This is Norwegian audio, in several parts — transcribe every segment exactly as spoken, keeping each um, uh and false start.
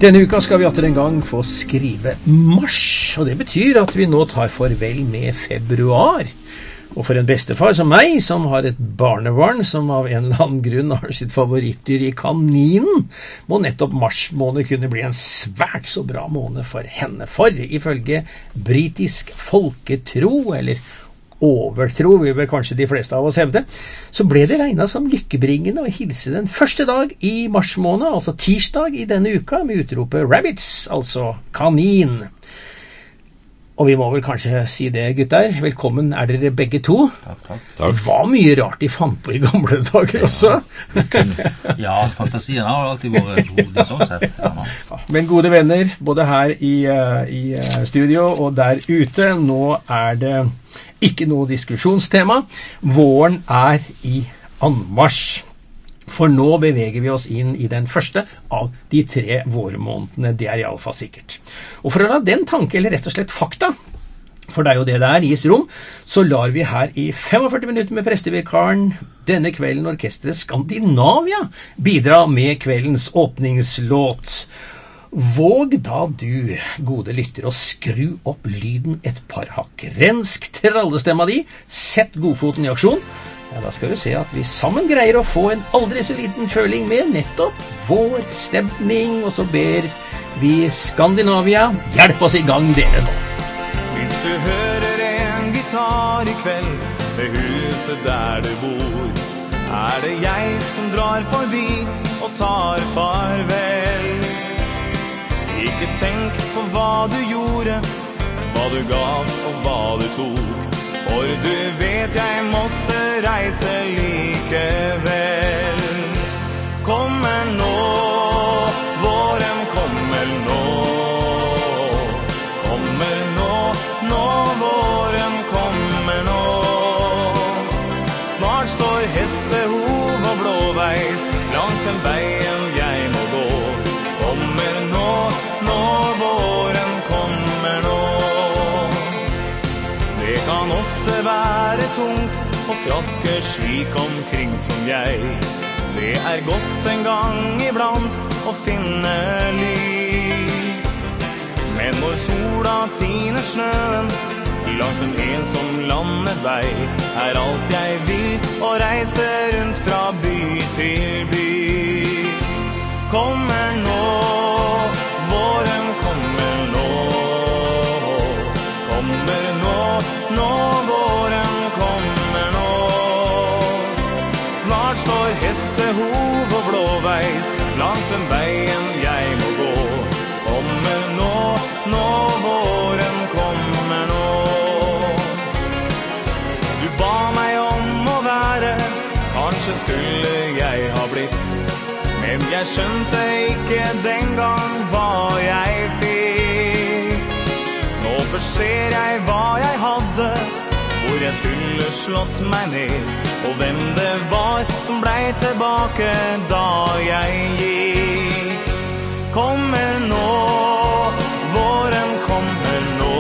Denne uka skal vi atter en gang få skrive mars, og det betyr at vi nå tar farvel med februar. Og for en bestefar som meg, som har et barnebarn som av en eller annen grunn har sitt favorittdyr i kaninen, må nettopp mars måned kunne bli en svært så bra måned for henne. For ifølge britisk folketro, eller overtro, vil vel kanskje de fleste av oss hevde, så ble det regnet som lykkebringende å hilse den første dag i mars måned, altså tirsdag i denne uka, med utropet rabbits, altså kanin. Og vi må vel kanskje si det, gutter. Velkommen er dere begge to. Takk, takk. Det var mye rart de fant på i gamle dager også. Ja, fantasien har alltid vært god, sånn sett. Ja, men gode venner, både her i, uh, i uh, studio og der ute, nå er det ikke noe diskusjonstema. Våren er i anmarsj. For nå beveger vi oss inn i den første av de tre vårmånedene, det er i alle fall sikkert. Og for å la den tanke, eller rett og slett fakta, for det er jo det der gis rom, så lar vi her i førtifem minutter med prestevikaren denne kvelden orkestret Skandinavia bidra med kveldens åpningslåt. Våg da du, gode lytter, å skru opp lyden et par hakk. Rensk trallestemma di, sett godfoten i aksjon. Ja, da skal du se at vi sammen greier å få en aldri så liten føling med nettopp vår stemning, og så ber vi Skandinavia hjelpe oss i gang dere nå. Hvis du hører en gitar i kveld ved huset der du bor, er det jeg som drar forbi og tar farvel. Ikke tenk på hva du gjorde, hva du gav og hva du tok, for du vet jeg måtte reise likevel. Kommer nå, våren kommer nå, kommer nå, nå våren kommer nå. Snart står hestehov og blåveis langs den veien jeg må gå. Kommer nå, nå våren kommer nå. Det kan ofte være tungt å traske slik omkring som jeg. Det er godt en gang iblant å finne ly. Men når sola tiner snøen langs en ensom landevei, er alt jeg vil å reise rundt fra by til by. Kommer nå, våren kommer nå, kommer nå, nå våren kommer nå. Snart står hestehov og blåveis langs den veien jeg må gå. Kommer nå, nå våren kommer nå. Du ba meg om å være, kanskje skulle jeg ha blitt, men jeg skjønte ikke den gang hva jeg fikk. Nå forser jeg hva jeg hadde, hvor jeg skulle slått meg ned, og hvem det var som blei tilbake da jeg gikk. Kommer nå, våren kommer nå,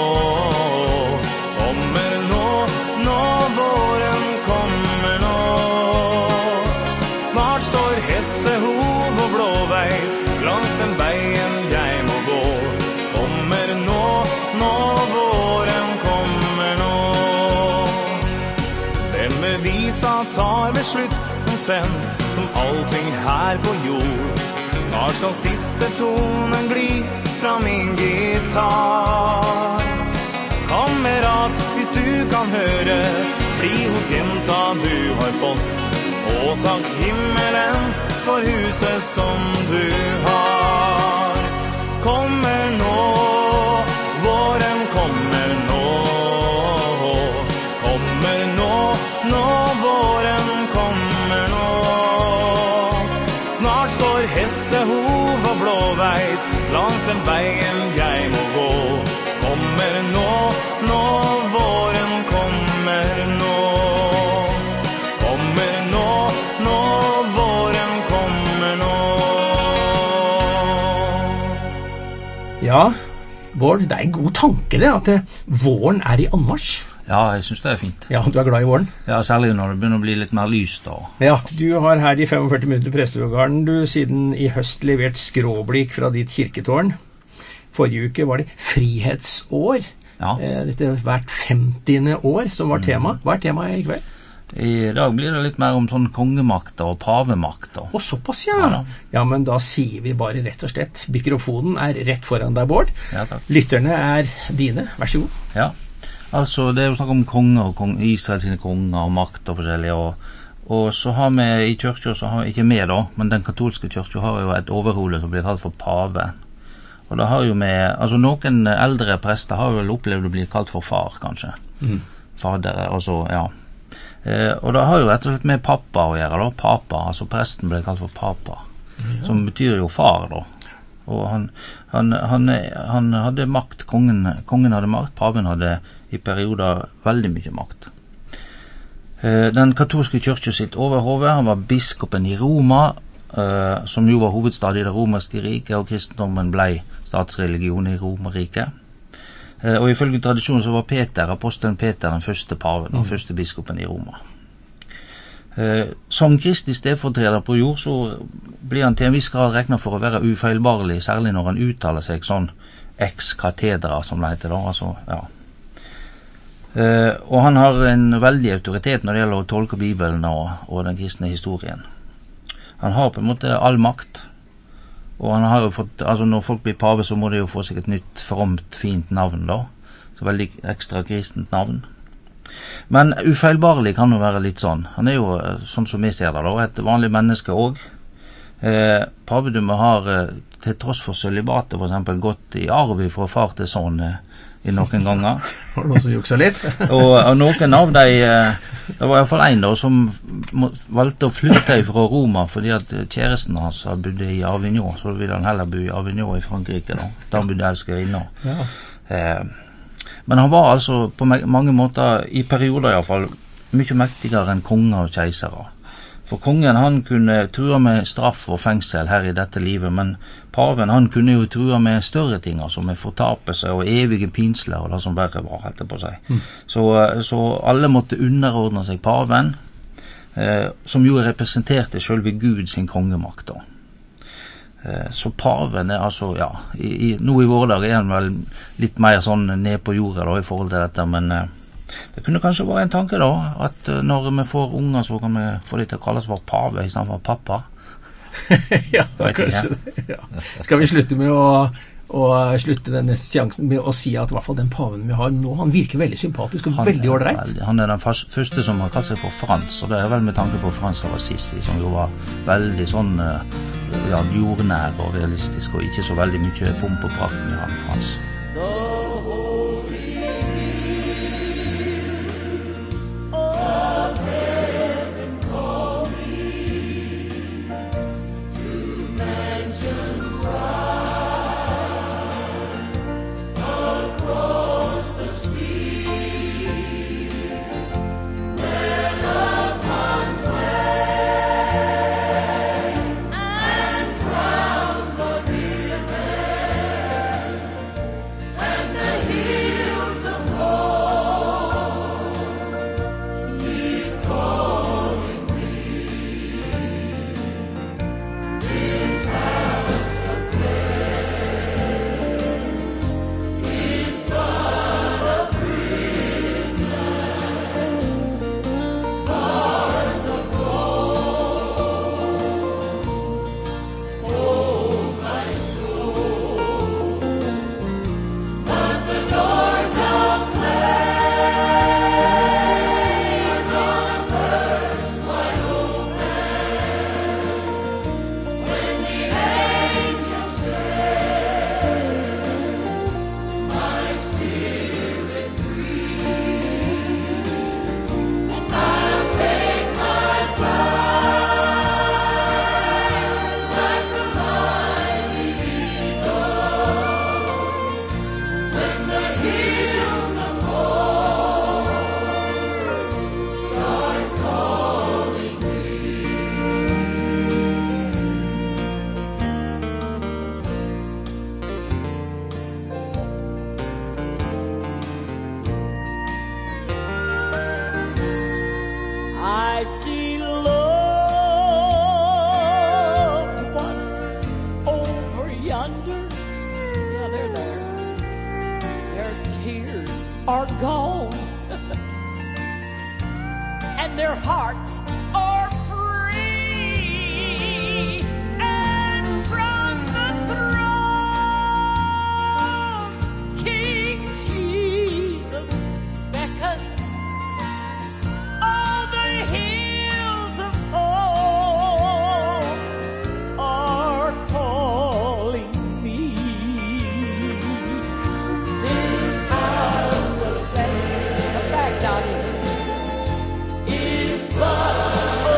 kommer nå, nå våren kommer nå. Snart står hestehov og blåveis langs den veien jeg må gå. Kommer nå, nå våren kommer nå. Den bevisa tar ved slutt om send som allting her på jord. Snart skal siste tonen gli fra min gitar. Kamerat, hvis du kan høre, bli hos jenta du har fått, og takk himmelen for huset som du har. Kommer nå, våren kommer nå, kommer nå, nå våren kommer nå. Snart står hestehov og blåveis langs den veien jeg må gå. Kommer nå, nå våren kommer nå. Kommer nå, nå våren kommer nå. Ja, Bård, det er en god tanke det, at det, våren er i anmarsj. Ja, jeg synes det er fint. Ja, du er glad i våren? Ja, særlig når det begynner å bli litt mer lys da. Ja, du har her de førtifem minutter i Prestegarden, du, siden i høst levert skråblikk fra ditt kirketårn. Forrige uke var det frihetsår. Ja. Eh, dette er hvert femtiende år som var tema. Hva er temaet i kveld? I dag blir det litt mer om sånn kongemakter og pavemakter. Å, såpass, ja. Ja, ja, men da sier vi bare rett og slett, mikrofonen er rett foran deg, Bård. Ja, takk. Lytterne er dine, vær så god. Ja, altså det er jo snakk om konger og kong, Israel sine konger og makt og forskjellige, og, og så har vi i kirken, så har vi ikke med da, men den katolske kirken har jo et overhode som blir kalt for pave. Og da har jo vi, altså noen eldre prester har jo opplevd å bli kalt for far, kanskje. Mm. Fader, altså, ja. Eh, og det har jo rett og slett med pappa å gjøre da, papa, altså presten ble kalt for papa, ja. Som betyr jo far da, og han, han, han, han hadde makt, kongen, kongen hadde makt, paven hadde i perioder veldig mye makt. Eh, den katolske kirke sitt overhove, han var biskopen i Roma, eh, som jo var hovedstad i det romerske riket, og kristendommen ble statsreligion i Romerriket. Og ifølge tradisjonen så var Peter, apostelen Peter, den første paven, den mm. første biskopen i Roma. Eh, som Kristi stedfortreder på jord, så blir han til en viss grad regnet for å være ufeilbarlig, særlig når han uttaler seg sånn ex cathedra, som det heter da, altså, ja. Eh, og han har en veldig autoritet når det gjelder å tolke Bibelen og, og den kristne historien. Han har på en måte all makt. Og han har jo fått, altså når folk blir pave så må de jo få seg et nytt, fromt, fint navn da. Så veldig ekstra kristent navn. Men ufeilbarlig kan jo være litt sånn. Han er jo, sånn som vi ser det da, et vanlig menneske også. Eh, pavedømmet har eh, til tross for sølibatet for eksempel gått i arv fra far til sånn eh, i noen ganger. Var det noen som juksa litt? og, og noen av de, det var i hvert fall en da, som må, valgte å flytte fra Roma, fordi at kjæresten hans bodde i Avignon, så ville han heller bo i Avignon i Frankrike da. Da bodde elskerinna. Ja. Eh, men han var altså på mange måter, i perioder i hvert fall, mye mektigere enn konger og keisere. For kongen, han kunne trua med straff og fengsel her i dette livet, men paven, han kunne jo trua med større ting, altså med fortapelse og evige pinsler og det som verre var etterpå seg. Mm. Så, så alle måtte underordne seg paven, eh, som jo representerte selve Gud sin kongemakt da. Eh, så paven er altså, ja, i, i, nå i våre dager er han vel litt mer sånn ned på jorda da, i forhold til dette, men eh, det kunne kanskje være en tanke da, at når vi får unger så kan vi få de til å kalles for pave i stedet for pappa. ja, kanskje det. Ja. Skal vi slutte med å, å slutte denne seansen med å si at i hvert fall den paven vi har nå, han virker veldig sympatisk og han veldig ordreit. Han er den første som har kalt seg for Frans, og det er vel med tanke på Frans av Assisi, som jo var veldig sånn ja, jordnær og realistisk, og ikke så veldig mye pomp og prakt med han Frans. And hearts are free, and from the throne, King Jesus beckons. All the hills of hope are calling me. This house of flesh, it's a fact, Dottie, is but a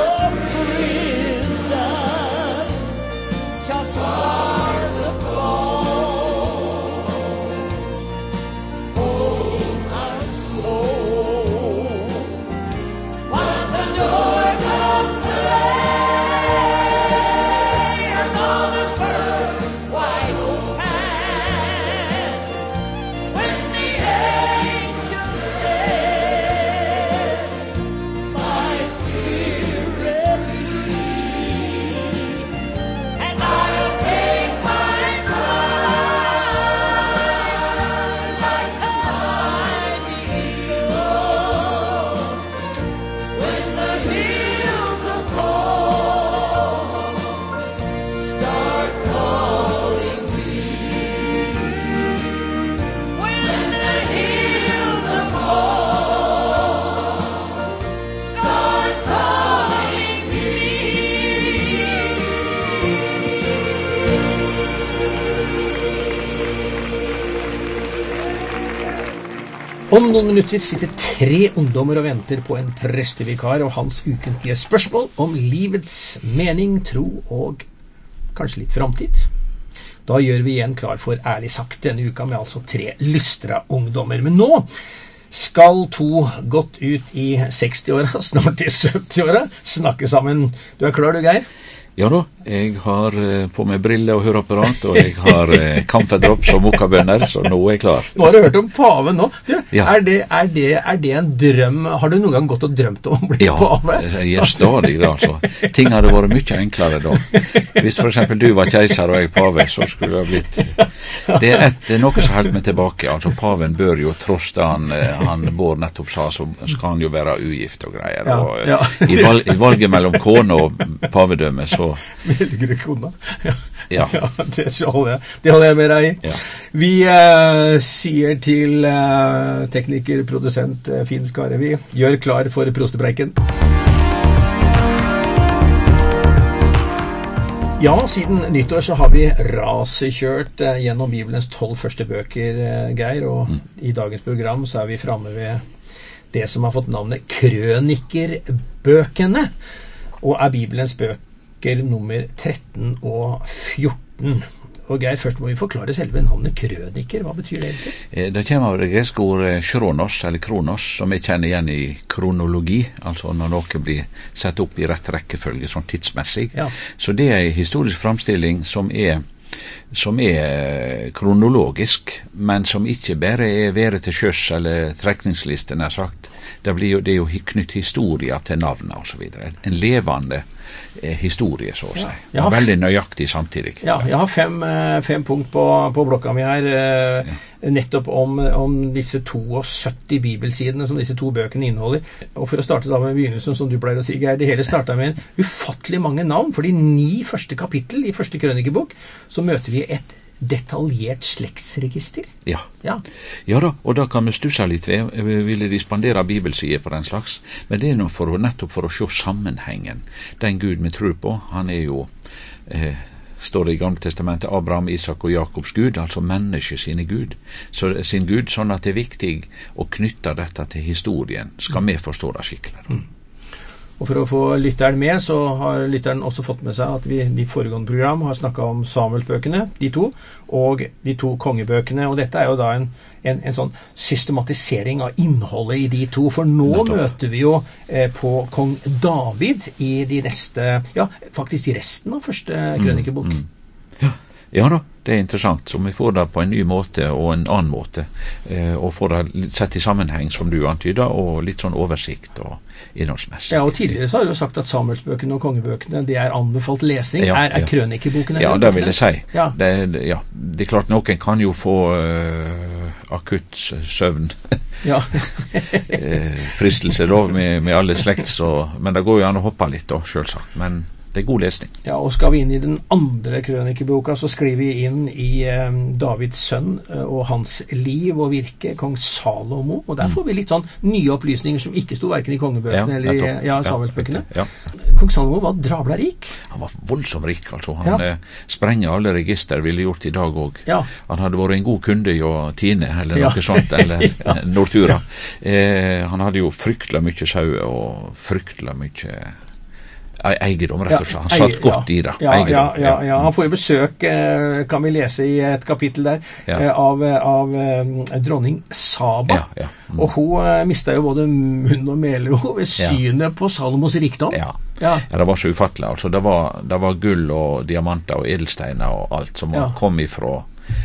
prison, just bars of bones hold my soul. Once the doors of clay are gonna burst wide open, when the angels said, my spirit lead, and I'll take my prize like a mighty eagle, when the hills of hope start calling me. When the hills of hope start calling me. Om noen minutter sitter tre ungdommer og venter på en prestevikar og hans ukentlige spørsmål om livets mening, tro og kanskje litt fremtid. Da gjør vi igjen klar for Ærlig sagt denne uka med altså tre lystra ungdommer. Men nå skal to gått ut i seksti-åra, snart i sytti-åra, snakke sammen. Du er klar du, Geir? Ja da, jeg har eh, på meg briller og høreapparat, og jeg har eh, kamferdrops og mokkabønner, så nå er jeg klar. Nå har du hørt om paven nå. Du, Ja. er, det, er, det, er det en drøm? Har du noen gang gått og drømt om å bli Ja, pave? jeg gjør stadig det, altså. Ting hadde vært mye enklere da. Hvis for eksempel du var keiser og jeg pave, så skulle det ha blitt... Det er, et, det er noe som holder meg tilbake. Altså, paven bør jo, tross det han, eh, han Bård nettopp sa, så skal han jo være ugift og greier. Ja, Og, eh, ja. i, valg, I valget mellom kone og pavedømme, så... Velger du kona? Ja. Ja. Ja, det, holder jeg, det holder jeg med deg i. Ja. Vi eh, sier til eh, tekniker, produsent eh, Finn Skarevi, gjør klar for prostepreiken. Ja, siden nyttår så har vi rasekjørt eh, gjennom Bibelens tolv første bøker, eh, Geir, og Mm. i dagens program så er vi framme ved det som har fått navnet Krønikerbøkene, og er Bibelens bøker nummer tretten og fjorten. Og Geir, først må vi forklare selve navnet krøniker. Hva betyr det egentlig? Eh, Det kommer av det greske ordet kronos, eller kronos, som jeg kjenner igjen i kronologi, altså når noe blir satt opp i rett rekkefølge, sånn tidsmessig. Ja. Så det er en historisk framstilling som er, som er kronologisk, men som ikke bare er være til sjøs eller trekningslisten er sagt. Det, blir jo, det er jo knytt historier til navnet og så videre. En levende eh, historie, så å si. Ja. Og veldig nøyaktig samtidig. Ja, jeg har fem, eh, fem punkt på, på blokka mi her, eh, nettopp om, om disse syttito bibelsidene som disse to bøkene inneholder. Og for å starte da med begynnelsen, som du pleier å si, Geir, det hele startet med en ufattelig mange navn, for de ni første kapittel i første krønikebok, så møter vi et detaljert slektsregister. Ja. Ja. Ja da, og da kan vi stusse litt ved, ville de spandere bibelsider på den slags, men det er noe for, nettopp for å se sammenhengen. Den Gud vi tror på, han er jo, eh, står det i Gamle testamentet, Abraham, Isak og Jakobs Gud, altså mennesket sine Gud, så, sin Gud, sånn at det er viktig å knytte dette til historien, skal vi forstå det skikkelig. Mm. Og for å få lytteren med, så har lytteren også fått med seg at vi i foregående program har snakket om Samuelsbøkene, de to, og de to kongebøkene, og dette er jo da en, en, en sånn systematisering av innholdet i de to, for nå Nettopp. møter vi jo eh, på kong David i de neste, ja, faktisk i resten av første krønikebok. Mm, mm. Ja. Ja da, det er interessant, så vi får det på en ny måte og en annen måte, eh, og får det litt sett i sammenheng, som du antyder, og litt sånn oversikt og innholdsmessig. Ja, og tidligere så har du jo sagt at Samuelsbøkene og kongebøkene, det er anbefalt lesning. Ja, er, er ja. krønikebokene? Ja, det vil jeg si. Ja. Det, det, ja, det er klart noen kan jo få øh, akutt søvn. Ja. eh, fristelse da, med, med alle slekt, så, men det går jo an å hoppe litt da, selvsagt. Men det er god lesning. Ja, og skal vi inn i den andre krønikeboka, så skriver vi inn i eh, Davids sønn eh, og hans liv og virke, kong Salomo, og der får vi litt sånn nye opplysninger som ikke stod hverken i kongebøkene Ja, eller i nettopp. ja, Ja, Samuelsbøkene. Ja. Kong Salomo var drabla rik. Han var voldsomt rik, altså. Han Ja. eh, sprenger alle register, ville gjort i dag også. Ja. Han hadde vært en god kunde i å Tine, eller Ja. noe sånt, eller Ja. Nortura. Eh, han hadde jo fryktelig mye sauer, og fryktelig mye e- eiendom, rett og slett. Han satt eie- godt ja. i det. Ja, ja, Eiendom, ja, ja. Han får jo besøk, eh, kan vi lese i et kapittel der, Ja. eh, av, av eh, dronning Saba. Ja, ja. Mm. Og hun eh, mistet jo både munn og mele ved Ja. synet på Salomos rikdom. Ja. Ja. Ja, det var så ufattelig, altså. Det var, det var gull og diamanter og edelsteiner og alt som Ja. kom ifra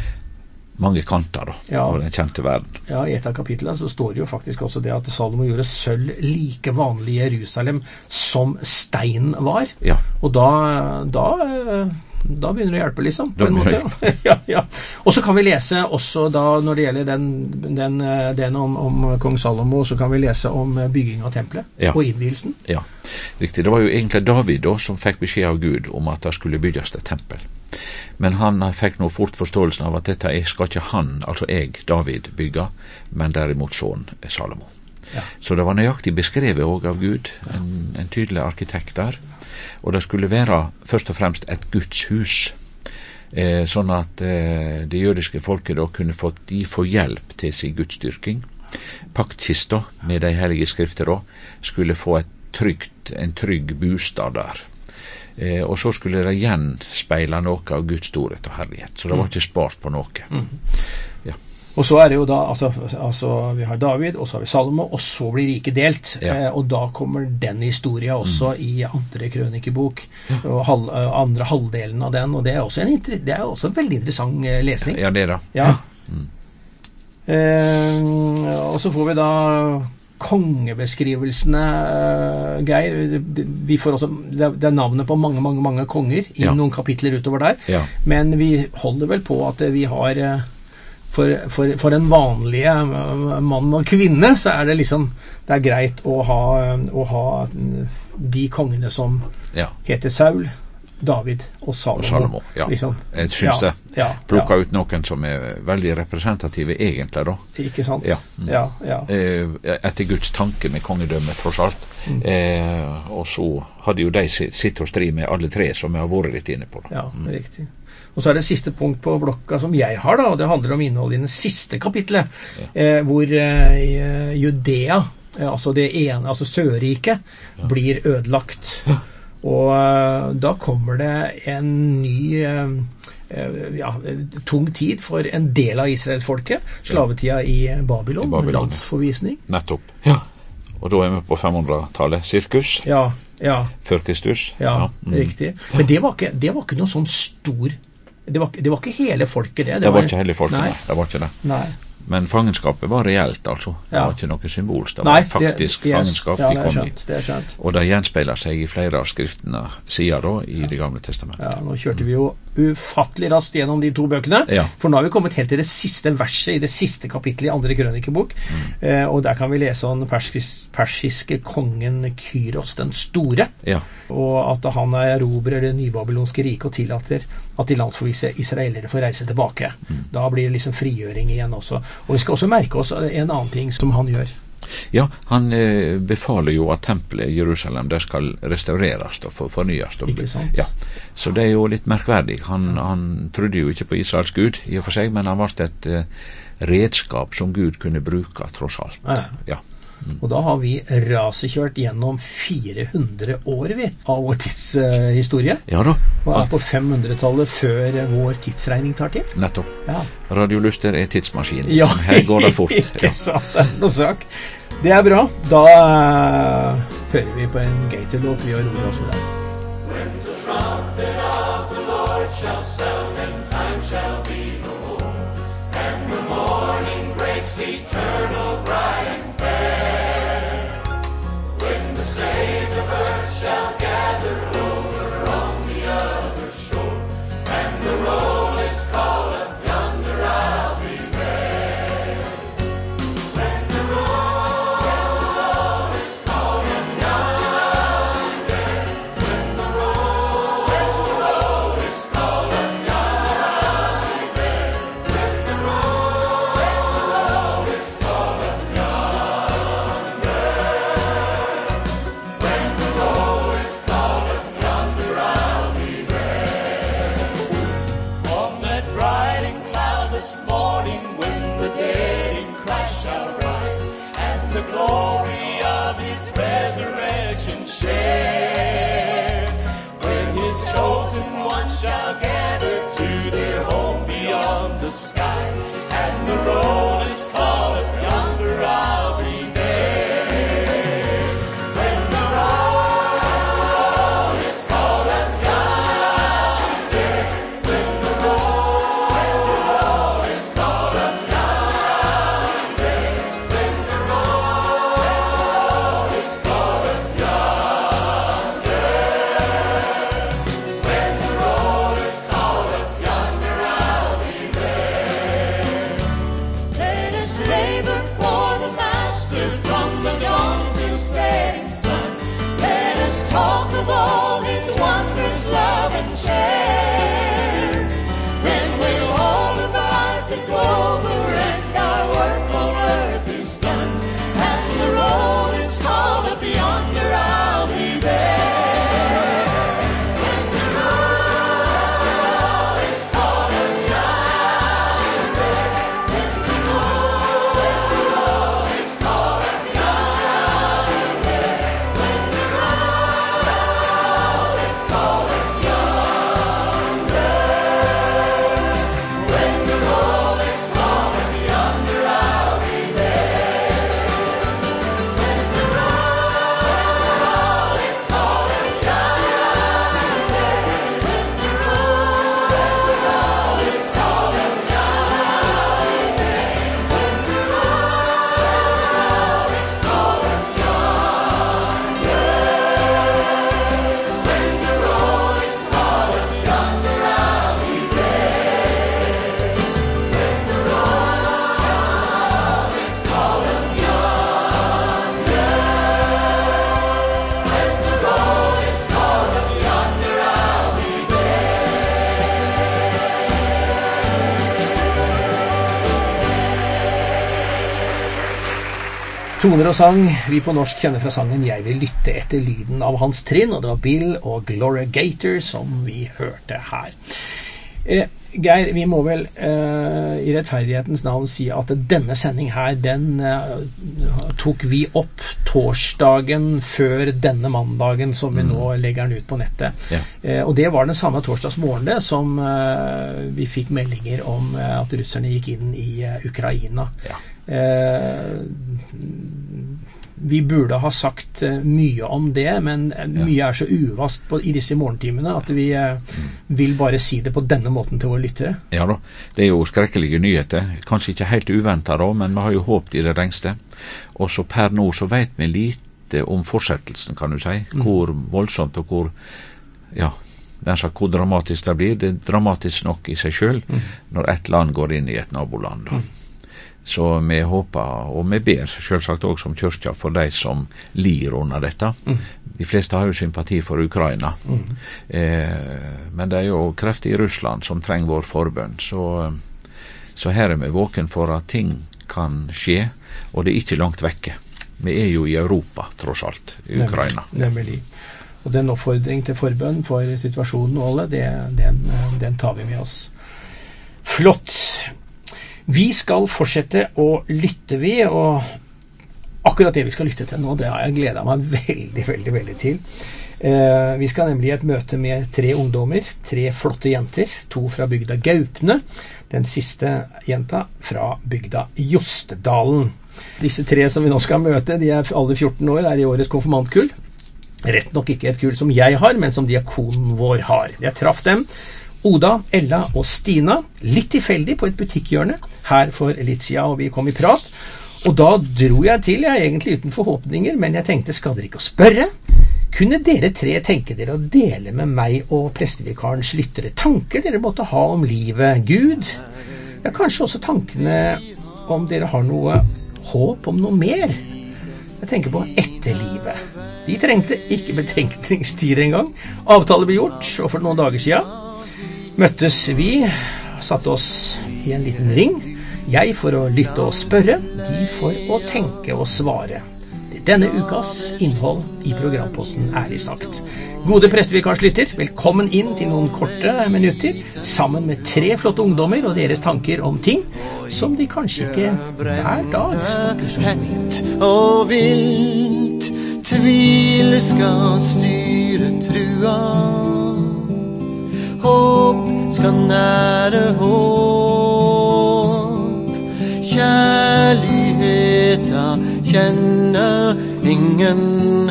mange kanter da, Ja. av den kjente verden. Ja, i et av kapitlene så står det jo faktisk også det at Salomo gjorde sølv like vanlig i Jerusalem som stein var. Ja. Og da, da, eh, da begynner det å hjelpe, liksom, Da på en begynner måte. Ja, ja. Og så kan vi lese også da, når det gjelder den, den, eh, den om, om kong Salomo, så kan vi lese om eh, bygging av tempelet Ja. og innvielsen. Ja, riktig. Det var jo egentlig David da som fikk beskjed av Gud om at det skulle bygges et tempel. Men han fikk nå fort forståelsen av at dette er, skal ikke han, altså jeg, David, bygge, men derimot sønnen Salomo. Ja. Så det var nøyaktig beskrevet også av Gud, en, en tydelig arkitekt der. Og det skulle være først og fremst et Guds hus, eh, sånn at eh, det jødiske folket da kunne få, de få hjelp til sin gudsdyrking. Paktkista med de hellige skrifter da skulle få et trygt, en trygg bostad der. Eh, og så skulle det gjenspeile noe av Guds storhet og herlighet. Så det var ikke spart på noe. Mm. Ja. Og så er det jo da, altså, altså vi har David, og så har vi Salomo, og så blir riket delt. Ja. Eh, og da kommer den historien også i andre krønikebok, og halv, eh, andre halvdelen av den, og det er også en, inter- det er også en veldig interessant eh, lesning. Ja, det da. Ja. Eh, og så får vi da kongebeskrivelsene, eh, Geir. Det- det- Vi får også, det er- det er navnet på mange, mange, mange konger i Ja. noen kapitler utover der. Ja. Men vi holder vel på at vi har eh, for, for, for en vanlige eh, mann og kvinne, så er det liksom det er greit å ha, å ha mm, de kongene som Ja. heter Saul, David og Salomo. Og Salomo, ja. Liksom. Jeg synes det. Ja, Plukka ja, ut noen som er veldig representative egentlig da. ikke sant? Ja. Mm. Ja, ja. Eh, etter Guds tanke med kongedømmet, tross alt. Mm. Eh, og så hadde jo de si- sitt å stri med alle tre, som vi har vært litt inne på. Da. Ja, riktig. Og så er det siste punkt på blokka som jeg har, da, og det handler om innholdet i det siste kapitlet, eh, hvor eh, Judea, eh, altså det ene, altså Sørriket, blir ødelagt. Og eh, da kommer det en ny eh, eh, ja, tung tid for en del av Israelsfolket. Slavetida i Babylon, I Babylon, ja. landsforvisning. Nettopp. Ja. Og da er vi på femhundretallet, sirkus, Ja, ja, før Kristus. ja, mm. riktig. Men det var ikke, det var ikke noe sånn stor det var, ikke- det var ikke hele folket, det. Det var ikke hele folket, Nei. nei. Det var ikke det. Nei. Men fangenskapet var reelt, altså. Det Ja. var ikke noe symbolsk. Det Nei, var faktisk yes. fangenskap Ja, de det er kom i. skjønt, det er skjønt. Og det gjenspeiler seg i flere av skriftene sider da, i Det gamle testamentet. Ja, nå kjørte vi jo ufattelig raskt gjennom de to bøkene, Ja. for nå har vi kommet helt til det siste verset i det siste kapittelet i andre krønikebok, Mm. eh, og der kan vi lese om den persis, persiske kongen Kyros den store, Ja. og at han erobrer det nybabylonske riket og tillater at de landsforvise israelere får reise tilbake. Mm. Da blir det liksom frigjøring igjen også. Og vi skal også merke oss en annen ting som han gjør. Ja, han eh, befaler jo at tempelet i Jerusalem det skal restaureres og for, fornyes. Og, Ikke sant? Ja. Så det er jo litt merkverdig. Han, han trodde jo ikke på Israels Gud i og for seg, men han ble et eh, redskap som Gud kunne bruke, tross alt. Ja. Ja. Og da har vi rasekjørt gjennom fire hundre år vi, av vår tidshistorie. Ja da, Og er på femhundretallet før eh, vår tidsregning tar til. nettopp. Ja, Radioluster er tidsmaskin. ja. Her går det fort. Ikke Ja. sant, det er noe sak. Det er bra. Da eh, hører vi på en Gator-låt vi har roet oss med der. When the trumpet of the Lord shall sound, and time shall be no more, and the morning breaks eternal, bright and fair. When the saved of earth shall gather over on the other shore, and the roll is called up yonder, I'll be there. this morning when the dead in Christ shall rise, and the glory of his resurrection share. When his chosen ones shall gather to their home beyond the skies, and the roll is called up yonder, I'll be there. When the roll is called up yonder, when the roll is called up yonder, when the roll is called up yonder, when the roll is called up yonder, I'll be there. Let us labor for the Master from the dawn to setting sun. Let us talk of all his wonders, love and share. Then when all of life is over and our work on earth is done, and the roll is called up yonder, I'll be there. When the roll is called up yonder, when the roll is called up yonder, when the roll is called up yonder, when the roll is called up yonder, I'll be there. When the roll is called up yonder, when the roll is called up yonder, when the roll is called up yonder, when the roll is called up yonder, I'll be there. When the roll is called up yonder, when the roll is called up yonder, I'll be Toner og sang, vi på norsk kjenner fra sangen «Jeg vil lytte etter lyden av hans trinn», og det var Bill og Gloria Gator som vi hørte her. Eh, Geir, vi må vel eh, i rettferdighetens navn si at denne sending her, den eh, tok vi opp torsdagen før denne mandagen som vi nå legger den ut på nettet. Ja. Eh, og det var den samme torsdagsmorgen det, som eh, vi fikk meldinger om eh, at russerne gikk inn i eh, Ukraina. Ja. Eh, vi burde ha sagt eh, mye om det, men eh, mye er så uvast på, i disse morgentimene at vi eh, vil bare si det på denne måten til våre lyttere. Ja da, det er jo skrekkelige nyheter. Kanskje ikke helt uventet da, men vi har jo håpet i det lengste. Og så per nå så vet vi lite om fortsettelsen, kan du si. Hvor voldsomt og hvor, ja, den sa hvor dramatisk det blir. Det er dramatisk nok i seg selv når et land går inn i et naboland da. Så vi håper, og vi ber selvsagt også som kyrkja for de som lir under dette. Mm. De fleste har jo sympati for Ukraina. Mm. Eh, men det er jo krefter i Russland som trenger vår forbønn. Så, så her er vi våken for at ting kan skje, og det er ikke langt vekke. Vi er jo i Europa, tross alt, i Ukraina. Nemlig. Og den oppfordring til forbønn for situasjonen og alle, det, den, den tar vi med oss. Flott! Vi skal fortsette å lytte vi, og akkurat det vi skal lytte til nå, det har jeg gledet meg veldig, veldig, veldig til. Eh, vi skal nemlig i et møte med tre ungdommer, tre flotte jenter, to fra bygda Gaupne, den siste jenta fra bygda Jostedalen. Disse tre som vi nå skal møte, de er alle fjorten år, er i årets konfirmantkull. Rett nok ikke et kull som jeg har, men som diakonen vår har. Jeg traff dem, Oda, Ella og Stina, litt tilfeldig på et butikkhjørne her for litt siden, og vi kom i prat. Og da dro jeg til, jeg egentlig uten forhåpninger, men jeg tenkte, skal dere ikke å spørre? Kunne dere tre tenke dere å dele med meg og prestevikarens lyttere tanker dere måtte ha om livet, Gud? Ja, kanskje også tankene om dere har noe håp om noe mer? Jeg tenker på etterlivet. De trengte ikke betenkningstid engang. Avtale ble gjort, og for noen dager siden møttes vi, satte oss i en liten ring. Jeg for å lytte og spørre, de for å tenke og svare. Det denne ukas innhold i programposten Ærlig sagt. Gode prestevikarlytter, velkommen inn til noen korte minutter sammen med tre flotte ungdommer og deres tanker om ting som de kanskje ikke hver dag snakker så mye. Og vilt tvil skal styre trua. Håp skal nære håp. Kjærligheta kjenner ingen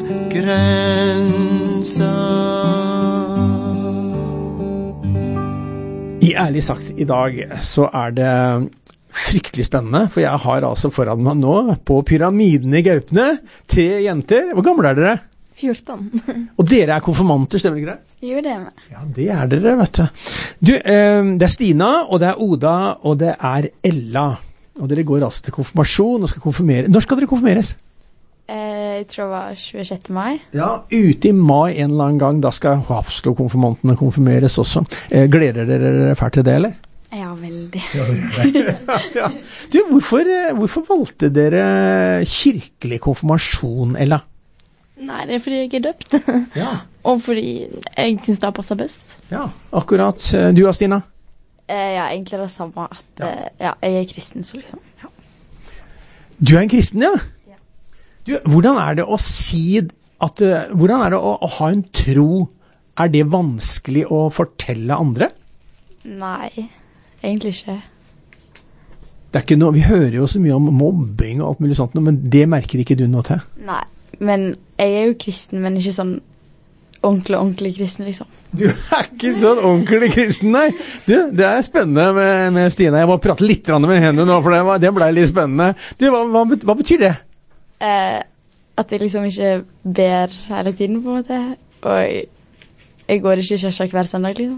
grenser. I Ærlig sagt i dag så er det fryktelig spennende, for jeg har altså foran meg nå på Pyramiden i Gaupne tre jenter. Hvor gamle er dere? fjorten. Og dere er konfirmanter, stemmer ikke det? Jo, det er med. Ja, det er dere, vet du. Du, eh, det er Stina, og det er Oda, og det er Ella. Og dere går altså til konfirmasjon og skal konfirmere. Når skal dere konfirmeres? Eh, jeg tror det var tjuesjette mai. Ja, ute i mai en eller annen gang, da skal Hafslo-konfirmantene konfirmeres også. Eh, gleder dere dere fælt til det, eller? Ja, veldig. Ja, ja. Du, hvorfor, hvorfor valgte dere kirkelig konfirmasjon, Ella? Nei, det er fordi jeg er døpt. Ja. Og fordi jeg synes det har passet best. Ja, akkurat. Du, Stina? Eh, ja, egentlig det samme at Ja. eh, ja, jeg er kristen, så liksom. Ja. Du er en kristen, ja? Ja. Du, hvordan er det å si at, uh, hvordan er det å, å ha en tro? Er det vanskelig å fortelle andre? Nei, egentlig ikke. Det er ikke noe, vi hører jo så mye om mobbing og alt mulig sånt, men det merker ikke du noe til? Nei, men jeg er jo kristen, men ikke sånn ordentlig, ordentlig kristen, liksom. Du er ikke sånn ordentlig kristen, nei. Du, det er spennende med, med Stina. Jeg må prate litt med henne nå, for det, var, det ble litt spennende. Du, hva, hva, hva betyr det? Eh, at jeg liksom ikke ber hele tiden, på en måte. Og jeg, jeg går ikke i kirka hver søndag, liksom.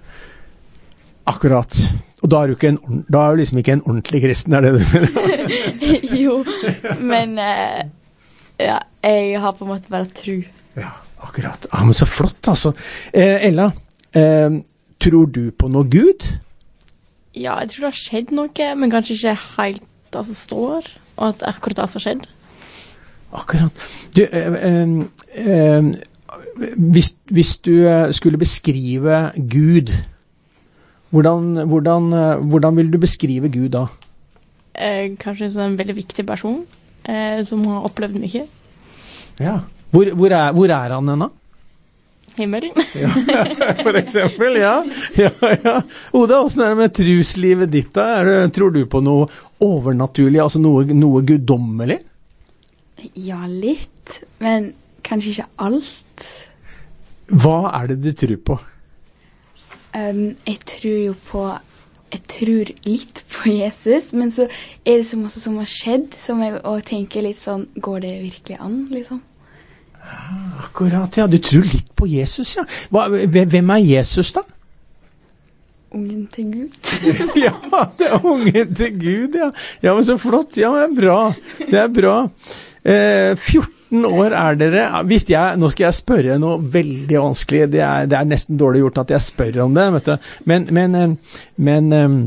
Akkurat. Og da er du, ikke en, da er du liksom ikke en ordentlig kristen, er det du mener? Jo, men eh, ja, jeg har på en måte bare tro. Ja, akkurat. Ah, men så flott, altså. Eh, Ella, eh, tror du på noe Gud? Ja, jeg tror det har skjedd noe, men kanskje ikke helt det som står, og at akkurat det som har skjedd. Akkurat. Du, eh, eh, eh, hvis, hvis du skulle beskrive Gud, hvordan, hvordan, hvordan vil du beskrive Gud da? Eh, kanskje en sånn veldig viktig person, eh, som har opplevd mye. Ja. Hvor, hvor, er, hvor er han ennå? Himmelen. Ja, for eksempel, ja. ja, ja. Oda, hvordan er det med truslivet ditt da? Er det, tror du på noe overnaturlig, altså noe, noe guddommelig? Ja, litt, men kanskje ikke alt. Hva er det du tror på? Um, jeg tror jo på, jeg tror litt på Jesus, men så er det så masse som har skjedd, som jeg og tenker litt sånn, går det virkelig an, liksom? Akkurat, ja. Du tror litt på Jesus, ja. Hva, hvem er Jesus da? Ungen til Gud. Ja, det er ungen til Gud, ja. Ja, men så flott. Ja, det er bra. Det er bra. Eh, fjorten år er dere. Hvis jeg, nå skal jeg spørre noe veldig vanskelig. Det er, det er nesten dårlig gjort at jeg spør om det, vet du. Men, men, men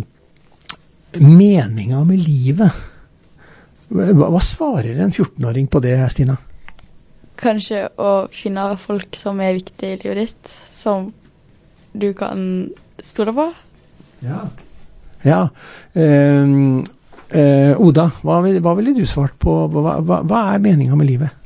meningen med livet. Hva, hva svarer en fjorten-åring på det, Stina? Kanskje å finne folk som er viktige i livet ditt, som du kan stole på. Ja. Ja. Um, uh, Oda, hva, vil, hva ville du svart på? Hva, hva, hva er meningen med livet?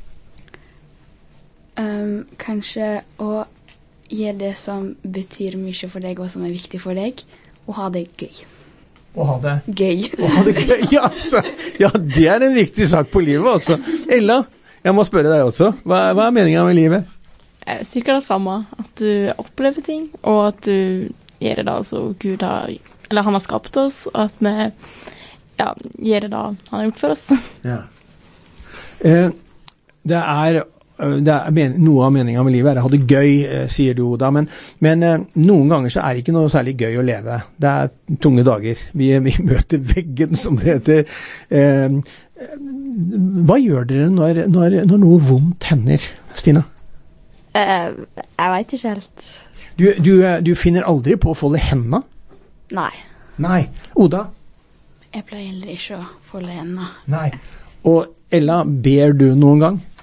Um, kanskje å gjøre det som betyr mye for deg, og som er viktig for deg, og ha det gøy. Å ha det Gøy. Å ha det gøy, ja, altså. Ja, det er en viktig sak på livet, altså. Ella, jeg må spørre deg også. Hva, hva er meningen med livet? Sikkert det samme. At du opplever ting, og at du gjør det da så Gud har, eller han har skapt oss, og at vi ja, gjør det da han har gjort for oss. Ja. Eh, det er Det er men, noe av meningen med livet er å ha det gøy, eh, sier du, Oda, men, men eh, noen ganger så er det ikke noe særlig gøy å leve. Det er tunge dager. Vi, vi møter veggen, som det heter. Eh, hva gjør dere når, når, når noe vondt hender, Stina? Uh, jeg vet ikke helt. Du, du, du finner aldri på å folde hendene? Nei. Nei. Oda? Jeg pleier heller ikke å folde hendene. Nei. Og Ella, ber du noen gang?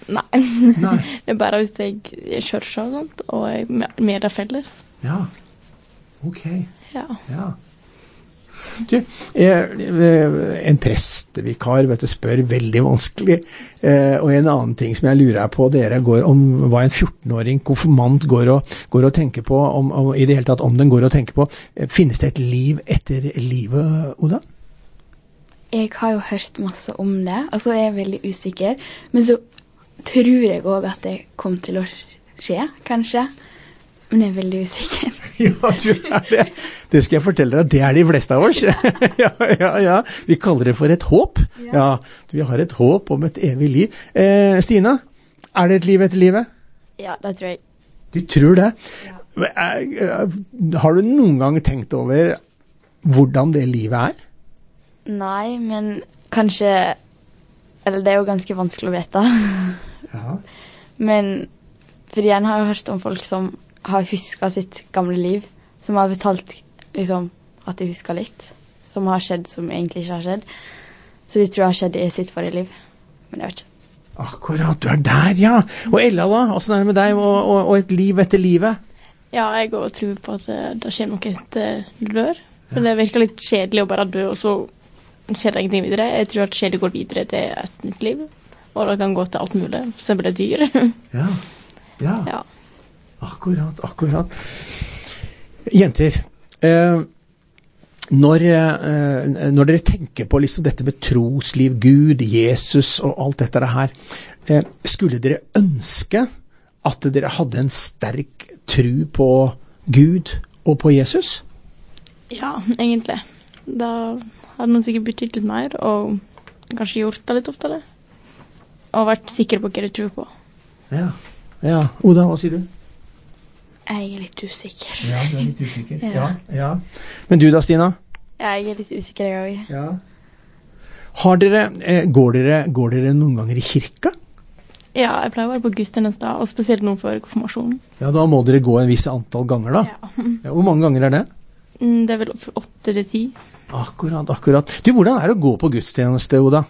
Nei. Nei. Det er bare hvis jeg er kjørsel og sånt, og jeg er med der felles. Ja. Ok. Ja. Ja. Du, eh, en prestevikar vet du, spør veldig vanskelig, eh, og en annen ting som jeg lurer på dere går om hva en fjorten-åring konfirmant går og, går og tenker på, om, om, i det hele tatt om den går og tenker på, eh, finnes det et liv etter livet, Oda? Jeg har jo hørt masse om det, og så er jeg veldig usikker, men så tror jeg også at det kommer til å skje, kanskje. Men jeg er veldig usikker. Ja, du er det. Det skal jeg fortelle deg, det er de fleste av oss. Ja, ja, ja. Vi kaller det for et håp. Ja, vi har et håp om et evig liv. Eh, Stina, er det et liv etter livet? Ja, det tror jeg. Du tror det? Ja. Eh, Har du noen gang tenkt over hvordan det livet er? Nei, men kanskje, eller det er jo ganske vanskelig å vite. Ja. Men, for igjen har jeg hørt om folk som har husket sitt gamle liv, som har fortalt liksom, at de husker litt, som har skjedd som egentlig ikke har skjedd. Så de tror har skjedd i sitt forrige liv, men jeg vet ikke. Akkurat, du er der, ja. Og Ella da, hvordan er det med deg og, og, og et liv etter livet? Ja, jeg går og tror på at det, det skjer noe etter du dør. For det virker litt kjedelig å bare dø, og så skjer det ingenting videre. Jeg tror at kjedelig går videre til et nytt liv, og det kan gå til alt mulig, for eksempel et dyr. Ja, ja. Ja. Akkurat, akkurat. Jenter, eh, når, eh, når dere tenker på liksom dette med trosliv, Gud, Jesus og alt dette her, eh, skulle dere ønske at dere hadde en sterk tro på Gud og på Jesus? Ja, egentlig. Da hadde noen sikkert betydd litt mer, og kanskje gjort det litt oftere. Og vært sikker på hva de tror på. Ja, ja. Oda, hva sier du? Jeg er litt usikker. Ja, du er litt usikker. Ja. Ja, ja. Men du da, Stina? Ja, jeg er litt usikker jeg også. Ja. Har dere, eh, går dere, går dere noen ganger i kirka? Ja, jeg pleier å være på gudstjeneste, og spesielt noen for konfirmasjonen. Ja, da må dere gå en viss antall ganger da. Ja. Ja, hvor mange ganger er det? Mm, Det er vel fra åtte til ti. Akkurat, akkurat. Du, hvordan er det å gå på gudstjeneste, Oda?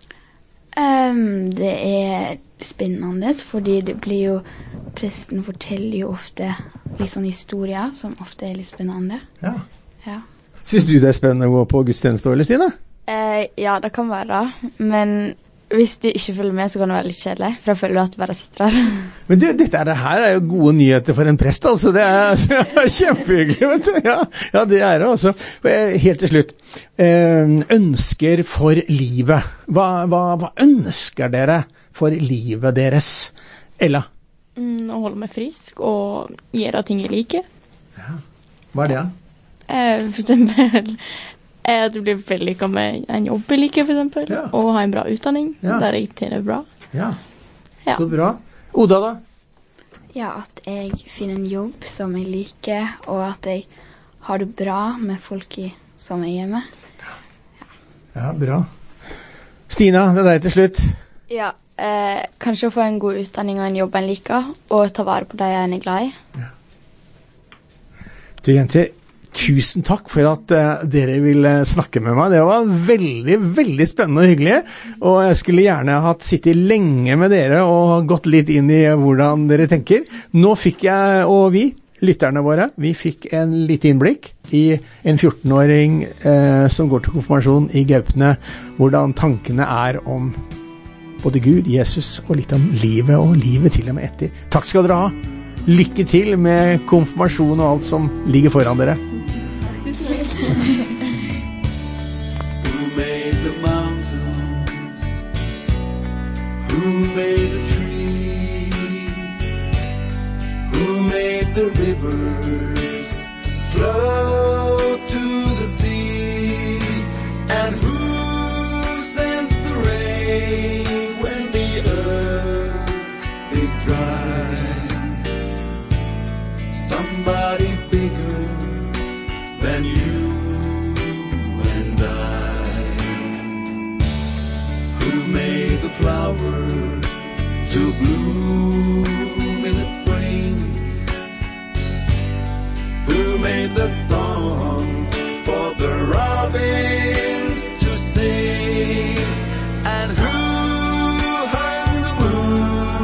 Um, det er spennende, fordi det blir jo, presten forteller jo ofte litt sånn historier, som ofte er litt spennende. Ja. Ja. Synes du det er spennende å gå på gudstjeneste, eller Stina? Eh, ja, det kan være, men hvis du ikke følger med, så kan det være litt kjedelig, for jeg føler at du bare sitter her. Men du, dette er, det her er jo gode nyheter for en prest, altså. Det er, altså, det er kjempehyggelig, vet du. Ja, ja, det er det, altså. Helt til slutt. Ønsker for livet. Hva, hva, hva ønsker dere for livet deres? Ella? Mm, å holde meg frisk, og gjøre ting jeg liker. Ja. Hva er det? Eh, for eksempel eh, at du blir vellykket med en jobb jeg liker, for eksempel, Ja. og ha en bra utdanning, Ja. der jeg tjener bra. Ja, Ja. så bra. Oda da? Ja, at jeg finner en jobb som jeg liker, og at jeg har det bra med folk i, som jeg er med. Ja, bra. Stina, det er deg til slutt. Ja, eh, kanskje å få en god utdanning og en jobb jeg liker, og ta vare på det jeg er glad i. Du jenter, tusen takk for at uh, dere ville snakke med meg. Det var veldig, veldig spennende og hyggelig. Og jeg skulle gjerne hatt sittet lenge med dere og gått litt inn i hvordan dere tenker. Nå fikk jeg, og vi, lytterne våre, vi fikk en lite innblikk i en fjorten-åring uh, som går til konfirmasjon i Gaupne, hvordan tankene er om både Gud, Jesus og litt om livet og livet til og med etter. Takk skal dere ha. Lykke til med konfirmasjon og alt som ligger foran dere. Who made the mountains? Who made the trees? Who made the rivers flow to the sea? And who sends the rain when the earth is dry? Somebody bigger than you and I. Who made the flowers to bloom in the spring? Who made the song for the robins to sing? And who hung the moon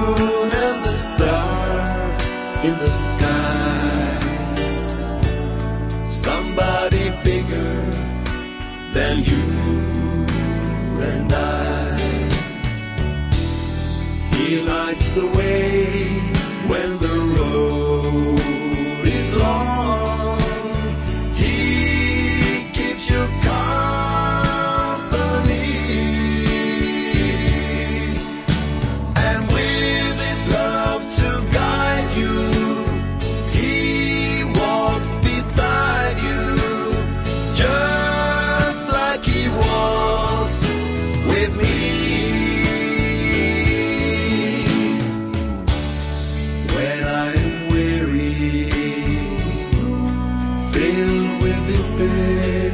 somebody bigger than you and I. He lights the way when the road is long. He keeps you company, and with his love to guide you, he walks beside you, just like he walks with me. When I am weary, filled with despair,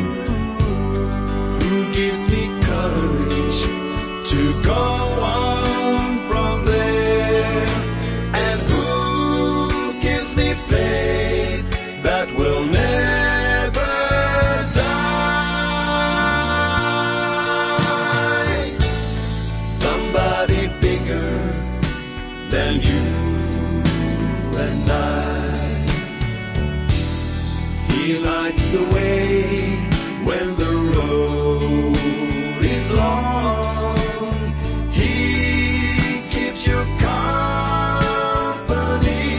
who gives me courage to go on from there, and who gives me faith that will never die. Somebody bigger than you and I. He lights the way when the road is long. He keeps you company,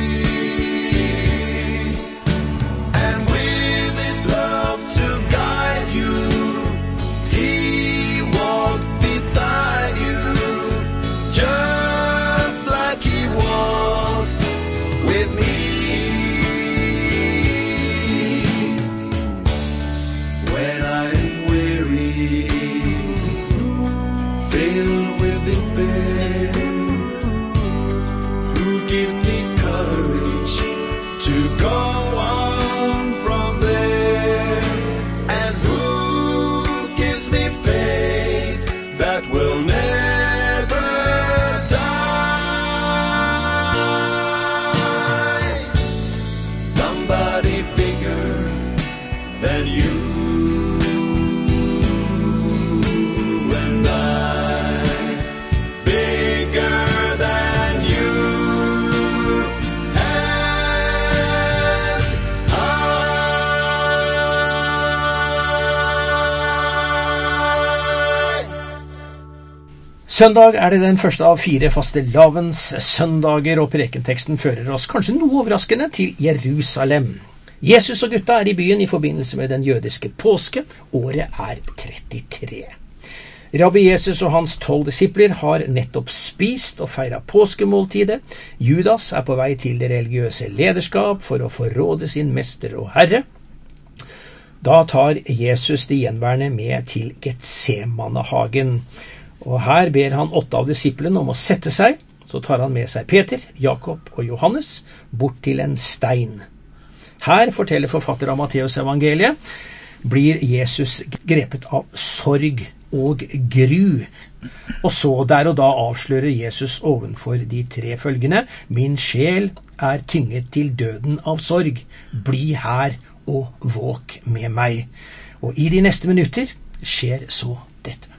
and with his love to guide you, he walks beside you, just like he walks with me. When I am weary, filled with despair, who gives me courage to go on from there, and who gives me faith that will never die. Somebody bigger than you and I, bigger than you and I. Søndag er det den første av fire fastelavns søndager, og prekenteksten fører oss kanskje noe overraskende til Jerusalem. Jesus og gutta er i byen i forbindelse med den jødiske påske. Året er trettitre. Rabbi Jesus og hans tolv disipler har nettopp spist og feiret påskemåltidet. Judas er på vei til det religiøse lederskap for å forråde sin mester og herre. Da tar Jesus de gjenværende med til Getsemanehagen, og her ber han åtte av disiplene om å sette seg. Så tar han med seg Peter, Jakob og Johannes bort til en stein. Her, forteller forfatter av Matteus evangeliet, blir Jesus grepet av sorg og gru. Og så der og da avslører Jesus ovenfor de tre følgende: Min sjel er tynget til døden av sorg. Bli her og våk med meg. Og i de neste minutter skjer så dette.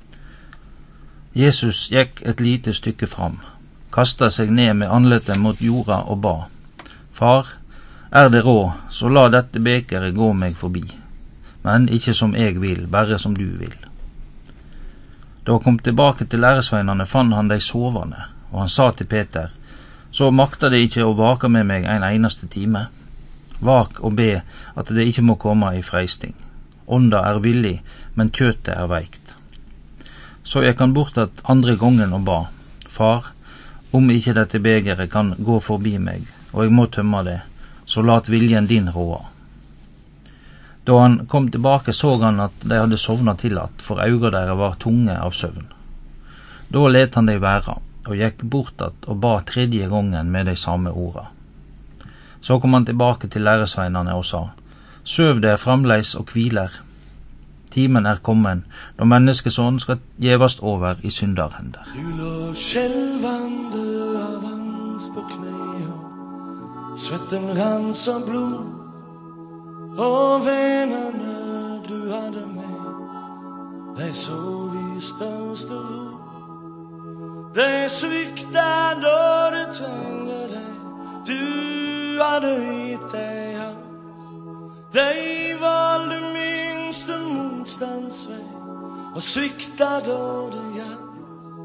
Jesus gikk et lite stykke fram, kastet seg ned med anletet mot jorda og ba: Far, er det råd, så la dette bekeret gå meg forbi, men ikke som jeg vil, bare som du vil. Da han kom tilbake til læresveinene, fant han de sovende, og han sa til Peter: Så makter det ikke å vake med meg en eneste time. Vak og be at det ikke må komme i freisting. Ånda er villig, men kjøttet er veikt. Så jeg kan bort at andre gangen og ba: Far, om ikke dette begeret kan gå forbi meg, og jeg må tømme det, så lat viljen din råde. Da han kom tilbake, så han at de hadde sovnet til at, for øynene deres var tunge av søvn. Da let han de være, og gikk bortat og ba tredje gangen med de samme orda. Så kom han tilbake til læresveinene og sa: Søv dere framleis og hviler. Timen er kommen, da menneskesån skal gjevast over i syndarhender. Du lå skjelvande av angst på knä, svetten rann som blod, og vennene du hadde med, de sov i største ro. De svikta da du trengte deg, du hadde gitt deg alt, Deg valde minste motstandsvei og svikta da det gjaldt.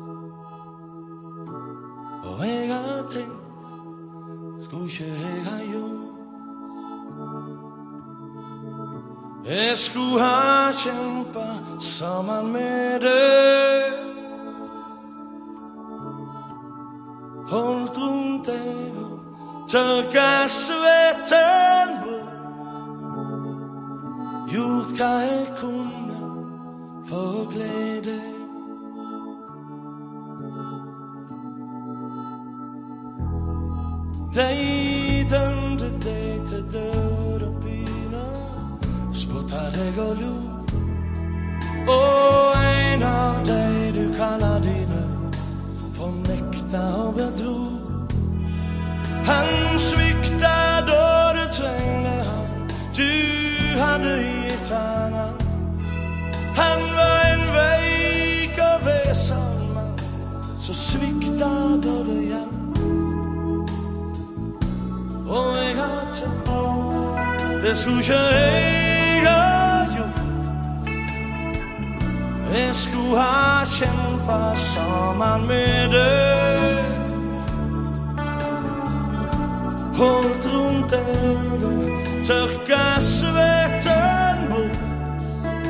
Og jeg har tenkt, skulle ikke jeg ha gjort. Jeg skulle ha kjempet sammen med deg, holdt rundt deg og tørket svetten bort, gjort hva jeg kunne for å glede deg. De dømte deg til død og pine, spotta deg og lo, og en av deg du kaller dine fornekta og bedro. Han svikta da du trengte han, du hadde gitt han alt. Han var en veik og vesan mann, så svikta da det gjaldt. Og jeg har tenkt, det skulle ikke jeg ha gjort. Jeg skulle ha kjempet sammen med deg, holdt rundt deg og tørket svetten bort,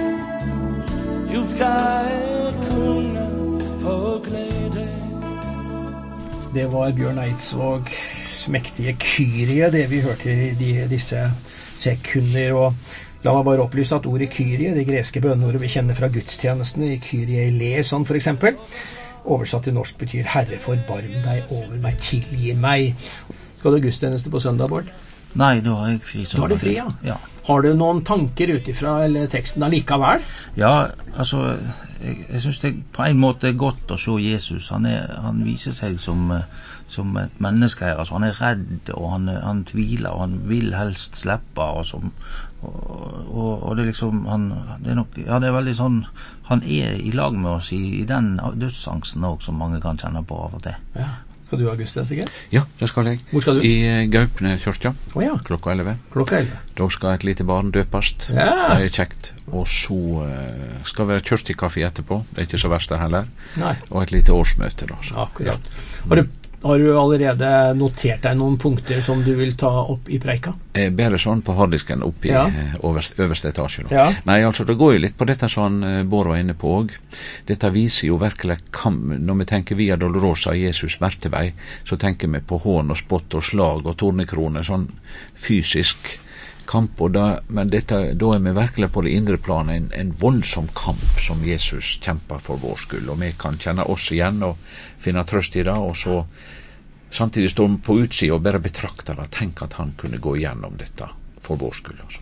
gjort hva jeg kunne for å glede deg. Det var Bjørn Eidsvågs mektige Kyrie, det vi hørte i de, disse sekunder. Og la meg bare opplyse at ordet Kyrie, det greske bønneordet vi kjenner fra gudstjenestene, i Kyrie eleison for eksempel, oversatt til norsk betyr Herre, forbarm deg over meg, tilgi meg. Skal du gudstjeneste på søndag, Bård? Nei, da har jeg fri. Da har du fri, ja. Ja. Har du noen tanker utifra eller teksten allikevel? Ja, altså, jeg, jeg synes det på en måte er godt å se Jesus. Han, er, han viser seg som, som et menneske her. Altså, han er redd, og han, han tviler, og han vil helst slippe. Og, som, og, og, og det er liksom, han, det er nok, ja, det er veldig sånn, han er i lag med oss i, i den dødsangsten også, som mange kan kjenne på av og til. Ja. Skal du ha gudstjeneste, Geir? Ja, det skal jeg. Hvor skal du? I Gaupne kyrkja. Å ja. Klokka elleve. Klokka elleve. Da skal et lite barn døpast. Ja. Det er kjekt. Og så uh, skal være kyrkjekaffe etterpå. Det er ikke så verst det heller. Nei. Og et lite årsmøte da. Så. Akkurat. Ja. Har du Har du allerede notert deg noen punkter som du vil ta opp i preika? Eh, bare sånn på harddisken opp i ja. eh, øverste, øverste etasje. Da. Ja. Nei, altså det går jo litt på dette som eh, Bård var inne på også. Dette viser jo virkelig kam, når vi tenker via Dolorosa Jesus smertevei, så tenker vi på hån og spott og slag og tornekrone, sånn fysisk kamp, og da, men dette, da er vi virkelig på det indre planet en, en voldsom kamp som Jesus kjemper for vår skyld, og vi kan kjenne oss igjen og finne trøst i det, og så samtidig stå på utsida og bare betrakte det, tenke at han kunne gå igjennom dette for vår skyld. Altså.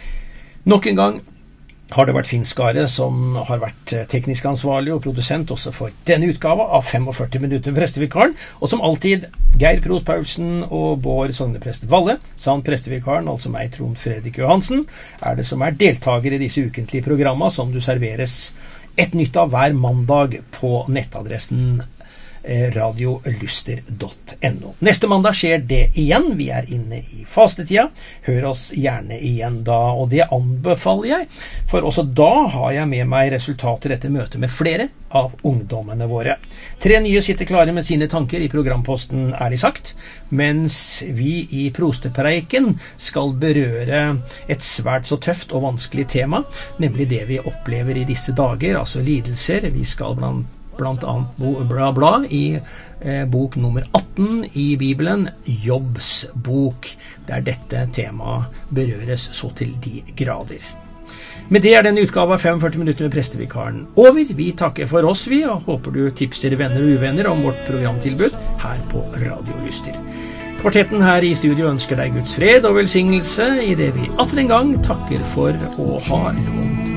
Nok en gang har det vært Finn Skare som har vært teknisk ansvarlig og produsent også for denne utgave av førtifem minutter med prestevikaren, og som alltid Geir Pros Paulsen og Bård Sogneprest Valle, samt prestevikaren, altså meg, Trond Fredrik Johansen, er det som er deltager i disse ukentlige programma som du serveres et nytt av hver mandag på nettadressen radiolyster punktum no. Neste mandag skjer det igjen. Vi er inne i fastetida. Hør oss gjerne igjen da, og det anbefaler jeg, for også da har jeg med meg resultater etter møte med flere av ungdommene våre. Tre nye sitter klare med sine tanker i programposten Ærlig sagt, mens vi i Prostepreiken skal berøre et svært så tøft og vanskelig tema, nemlig det vi opplever i disse dager, altså lidelser. Vi skal blant blant annet bla bla i eh, bok nummer atten i Bibelen, Jobbs bok, der dette temaet berøres så til de grader. Med det er denne utgave av førtifem minutter med prestevikaren over. Vi takker for oss, vi, og håper du tipser venner og uvenner om vårt programtilbud her på Radio Lyster. Kvartetten her i studio ønsker deg Guds fred og velsignelse i det vi atter en gang takker for å ha lånt